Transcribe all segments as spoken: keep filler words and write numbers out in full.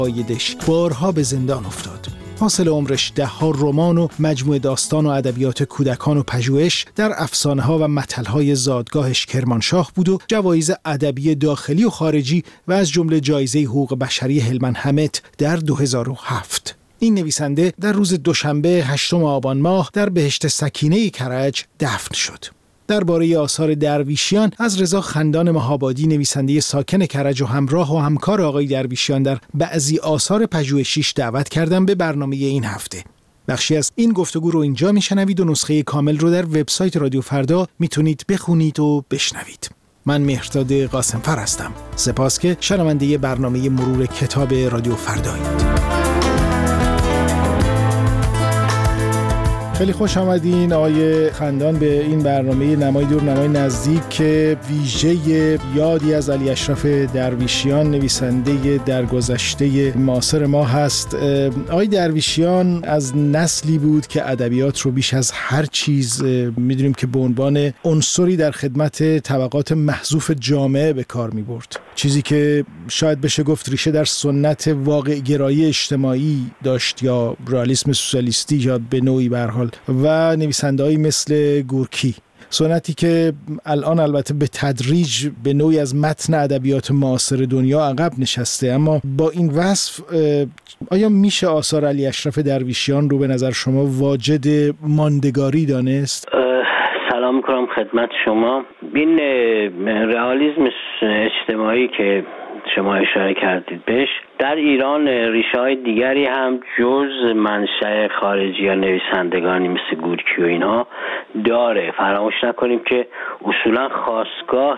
عقایدش بارها به زندان افتاد. حاصل عمرش ده ها رمان و مجموعه داستان و ادبیات کودکان و پژوهش در افسانه ها و متل های زادگاهش کرمانشاه بود و جوایز ادبی داخلی و خارجی و از جمله جایزه حقوق بشری هلمند همت در دو هزار و هفت. این نویسنده در روز دوشنبه هشتم آبان ماه در بهشت سکینه کرج دفن شد. درباره آثار درویشیان از رضا خندان مهابادی، نویسنده ساکن کرج و همراه و همکار آقای درویشیان در بعضی آثار پژوهشیش دعوت کردم به برنامه این هفته. بخشی از این گفتگو رو اینجا میشنوید و نسخه کامل رو در وبسایت رادیو فردا میتونید بخونید و بشنوید. من مهرداد قاسمفر هستم. سپاس که شنونده برنامه مرور کتاب رادیو فردایید. خیلی خوش آمدین آقای خندان به این برنامه نمای دور نمای نزدیک که ویژه یادی از علی اشرف درویشیان، نویسنده درگذشته معاصر ما هست. آقای درویشیان از نسلی بود که ادبیات رو بیش از هر چیز میدونیم که به عنوان عنصری در خدمت طبقات محذوف جامعه به کار میبرد، چیزی که شاید بشه گفت ریشه در سنت واقع گرایی اجتماعی داشت یا رئالیسم سوسیالیستی یا به نوعی به هر حال، و نویسنده‌ای مثل گورکی، سنتی که الان البته به تدریج به نوعی از متن ادبیات معاصر دنیا عقب نشسته. اما با این وصف آیا میشه آثار علی اشرف درویشیان رو به نظر شما واجد ماندگاری دانست؟ سلام میکنم خدمت شما. این رئالیسم اجتماعی که شما اشاره کردید بهش در ایران ریشه های دیگری هم جز منشأ خارجی یا نویسندگانی مثل گورکی و اینها داره. فراموش نکنیم که اصولا خاستگاه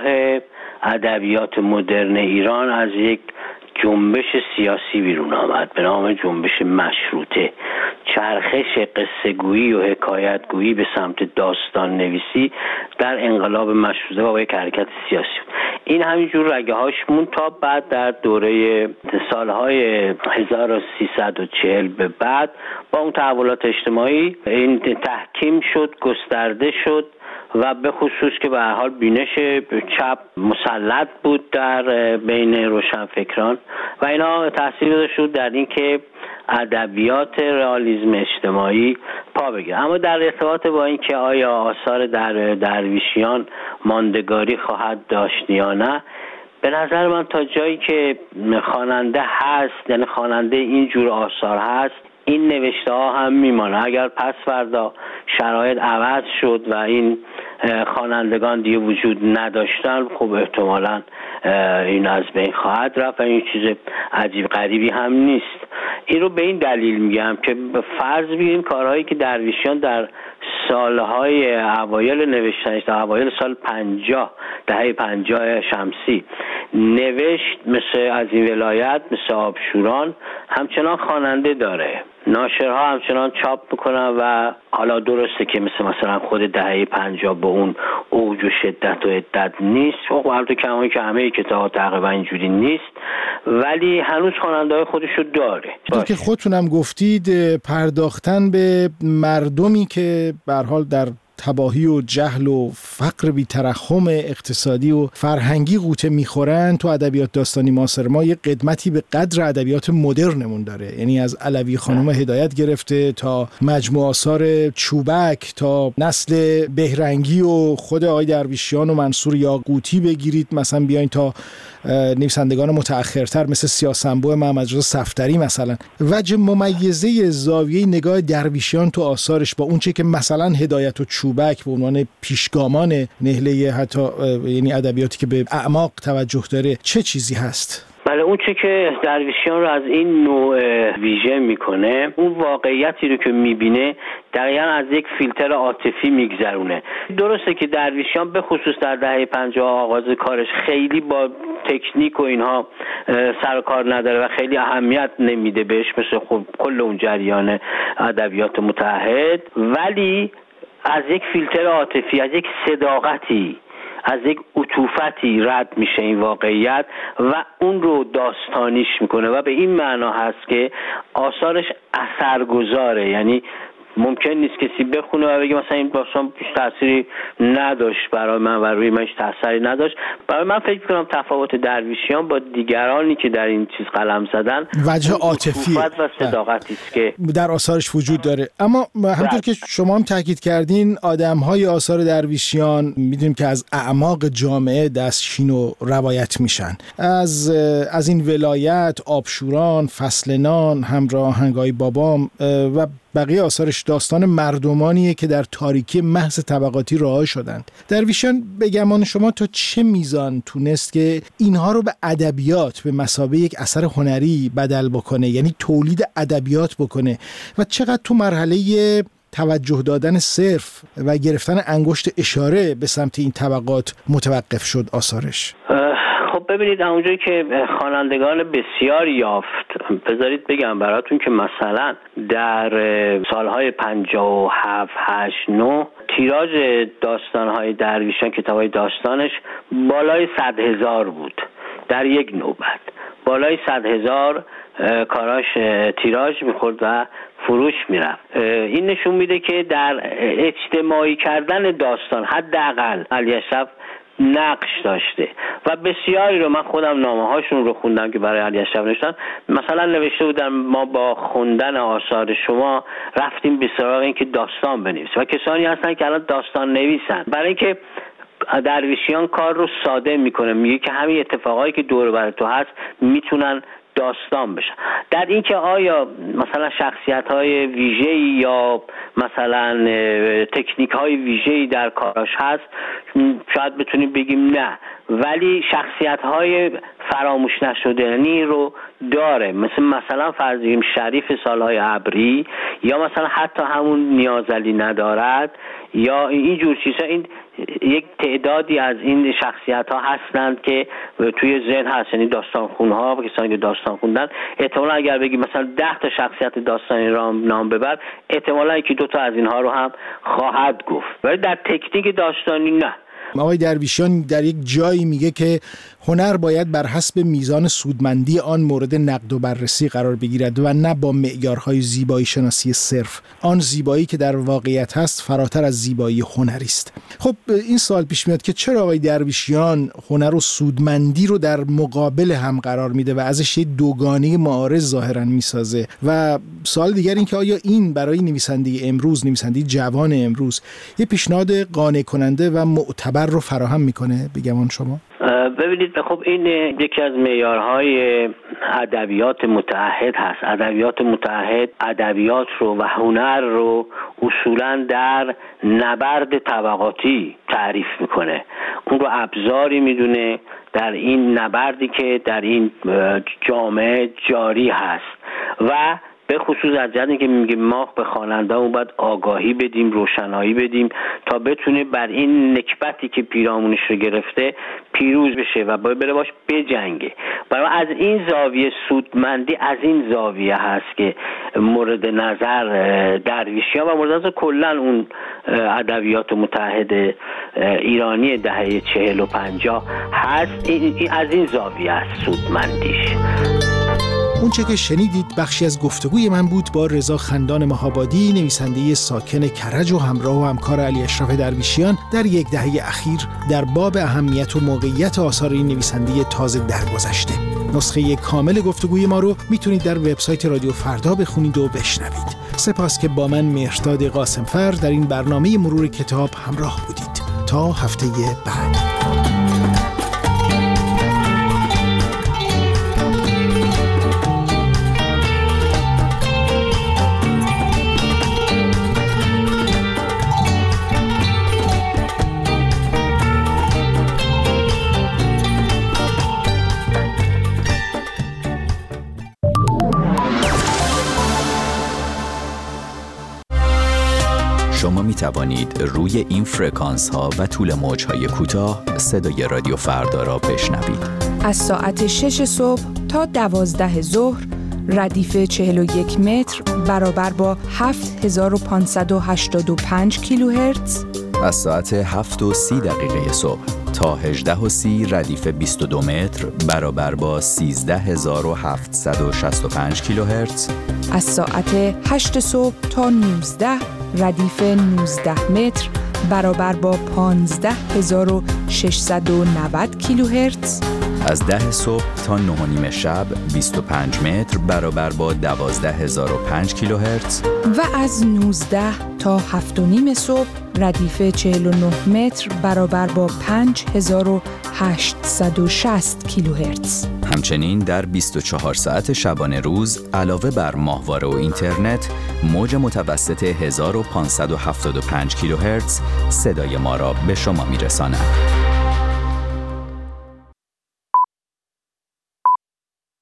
ادبیات مدرن ایران از یک جنبش سیاسی بیرون آمد به نام جنبش مشروطه. چرخش قصه گویی و حکایت گویی به سمت داستان نویسی در انقلاب مشروطه و یک حرکت سیاسی بود. این همینجور رگه هاش مون تا بعد در دوره سالهای هزار و سیصد و چهل به بعد با اون تحولات اجتماعی این تحکیم شد، گسترده شد و به خصوص که به هر حال بینش چپ مسلط بود در بین روشنفکران و اینا تاثیر گذاشت در این که ادبیات رئالیسم اجتماعی پا بگیره. اما در ارتباط با این که آیا آثار در درویشیان ماندگاری خواهد داشت یا نه، به نظر من تا جایی که خواننده هست، یعنی خواننده این جور آثار هست، این نوشته ها هم میمانه. اگر پس فردا شرایط عوض شد و این خوانندگان دیگه وجود نداشتن، خب احتمالاً این از بین خواهد رفت و این چیز عجیب غریبی هم نیست. این رو به این دلیل میگم که فرض بگیریم کارهایی که درویشیان در سالهای اوایل نوشتنش، در اوایل سال پنجاه، دهه پنجاه شمسی نوشت، مثل از این ولایت، مثل آبشوران، همچنان خواننده داره. ناشرها همچنان چاپ میکنن و حالا درسته که مثل مثلا خود دهه پنجاه با اون اوج و شدت و عدت نیست، خب البته کمایی که همه کتاب‌ها تقریبا اینجوری نیست، ولی هنوز خواننده‌های خودشو داره. چون که خودتونم گفتید پرداختن به مردمی که به هر حال در تباهی و جهل و فقر بی ترحم اقتصادی و فرهنگی غوطه میخورن تو ادبیات داستانی معاصر ما یه قدمتی به قدر ادبیات مدرنمون داره. یعنی از علوی خانم هدایت گرفته تا مجموعه آثار چوبک تا نسل بهرنگی و خود آقای درویشیان و منصور یاقوتی بگیرید، مثلا بیاین تا نویسندگان متأخرتر مثل سیاسنبو محمدرضا صفدری. مثلا وجه ممیزه زاویه نگاه درویشیان تو آثارش با اونچه که مثلا هدایت و چوبک به عنوان پیشگامان نهله حتی یعنی ادبیاتی که به اعماق توجه داره چه چیزی هست؟ بله، اون چه که درویشیان رو از این نوع ویژه میکنه، اون واقعیتی رو که میبینه دقیقا از یک فیلتر عاطفی میگذرونه. درسته که درویشیان به خصوص در دهه پنجاه آغاز کارش خیلی با تکنیک و اینها سر و کار نداره و خیلی اهمیت نمیده بهش، مثل خب کل اون جریان ادبیات متحد، ولی از یک فیلتر عاطفی، از یک صداقتی، از یک عطوفتی رد میشه این واقعیت و اون رو داستانیش میکنه و به این معنا هست که آثارش اثرگذاره. یعنی ممکن نیست کسی بخونه و بگه مثلا این داستان تأثیری نداشت برای من و روی منش تأثیری نداشت. برای من فکر می‌کنم تفاوت درویشیان با دیگرانی که در این چیز قلم زدن وجه عاطفی و صداقتی است که در آثارش وجود داره. اما همونطور که شما هم تاکید کردین آدم‌های آثار درویشیان می‌دونیم که از اعماق جامعه دستشین و روایت میشن، از از این ولایت، آبشوران، فصلنان، همراه آهنگای بابام و بقیه آثارش داستان مردمانیه که در تاریکی محض طبقاتی رها شدند. درویشیان به گمان شما تا چه میزان تونست که اینها رو به ادبیات به مثابه یک اثر هنری بدل بکنه، یعنی تولید ادبیات بکنه، و چقدر تو مرحله توجه دادن صرف و گرفتن انگشت اشاره به سمت این طبقات متوقف شد آثارش؟ خب ببینید اونجایی که خوانندگان بسیار یافت، بذارید بگم براتون که مثلا در سالهای پنجاه و هفت هشت نه تیراژ داستانهای درویشان، کتابهای داستانش بالای صد هزار بود در یک نوبت، بالای صد هزار کاراش تیراژ میخورد و فروش میرفت. این نشون میده که در اجتماعی کردن داستان حداقل علی اشرف نقش داشته و بسیاری رو من خودم نامه هاشون رو خوندم که برای علی اشرف نوشتن. مثلا نوشته بودن ما با خوندن آثار شما رفتیم به سراغ این که داستان بنویسیم و کسانی هستن که الان داستان نویسن، برای اینکه درویشیان کار رو ساده میکنه، میگه که همین اتفاقایی که دور بر تو هست میتونن داستان بشن. در این که آیا مثلا شخصیت‌های ویژه‌ای یا مثلا تکنیک‌های ویژه‌ای در کاراش هست، شاید بتونیم بگیم نه، ولی شخصیت‌های فراموش نشدنی رو داره، مثل مثلا فرض بگیم شریف سالهای ابری یا مثلا حتی همون نیازعلی ندارد یا این جور چیزا. این یک تعدادی از این شخصیت‌ها هستند که توی ذهن هست، یعنی داستان خون‌ها و کسانی که داستان خوندن احتمالاً اگر بگیم مثلا ده تا شخصیت داستانی را نام ببر، احتمالاً یکی دو تا از اینها رو هم خواهد گفت، ولی در تکنیک داستانی نه. آقای درویشیان در یک جایی میگه که هنر باید بر حسب میزان سودمندی آن مورد نقد و بررسی قرار بگیرد و نه با معیارهای زیبایی شناسی صرف. آن زیبایی که در واقعیت هست فراتر از زیبایی هنری است. خب این سوال پیش میاد که چرا آقای درویشیان هنر و سودمندی رو در مقابل هم قرار میده و ازش یک دوگانه معارض ظاهرا میسازه؟ و سوال دیگر این که آیا این برای نویسنده امروز، نویسنده جوان امروز، یه پیشنهاد قانع کننده و معتبر رو فراهم میکنه به گمان شما؟ ببینید خب این یکی از معیارهای ادبیات متعهد هست. ادبیات متعهد ادبیات رو و هنر رو اصولاً در نبرد طبقاتی تعریف میکنه، اون رو ابزاری میدونه در این نبردی که در این جامعه جاری هست و به خصوص از جهتی که میگه ما به خواننده‌مون باید آگاهی بدیم، روشنایی بدیم تا بتونه بر این نکبتی که پیرامونش رو گرفته پیروز بشه و بره باش بجنگه. برای از این زاویه سودمندی از این زاویه هست که مورد نظر درویشیان و مورد نظر کلا اون ادبیات متحد ایرانی دهه چهل و پنجاه هست. این از این زاویه است سودمندیش. اون چه که شنیدید بخشی از گفتگوی من بود با رضا خندان مهابادی، نویسنده ساکن کرج و همراه و همکار علی اشرف درویشیان در یک دهه اخیر در باب اهمیت و موقعیت آثار این نویسنده تازه درگذشته. نسخه کامل گفتگوی ما رو میتونید در وبسایت رادیو فردا بخونید و بشنوید. سپاس که با من مهرداد قاسمفر در این برنامه مرور کتاب همراه بودید. تا هفته بعد. شما می توانید روی این فرکانس ها و طول موج های کوتاه صدای رادیو فردا را بشنوید. از ساعت شش صبح تا دوازده ظهر ردیف چهل و یک متر برابر با هفت هزار و پانصد و هشتاد و پنج کیلوهرتز. از ساعت هفت و سی دقیقه صبح تا تا هجده و سی ردیف بیست و دو متر برابر با سیزده هزار و هفتصد و شصت و پنج کیلوهرتز. از ساعت هشت صبح تا نوزده ردیف نوزده متر برابر با پانزده هزار و ششصد و نود کیلوهرتز. از ده صبح تا نه و نیم شب بیست و پنج متر برابر با دوازده هزار و پنج کیلوهرتز. و از نوزده تا هفت و نیم صبح ردیف چهل و نه متر برابر با پنج هزار و هشتصد و شصت کیلوهرتز. همچنین در بیست و چهار ساعت شبانه روز علاوه بر ماهواره و اینترنت، موج متوسط هزار و پانصد و هفتاد و پنج کیلوهرتز صدای ما را به شما میرساند.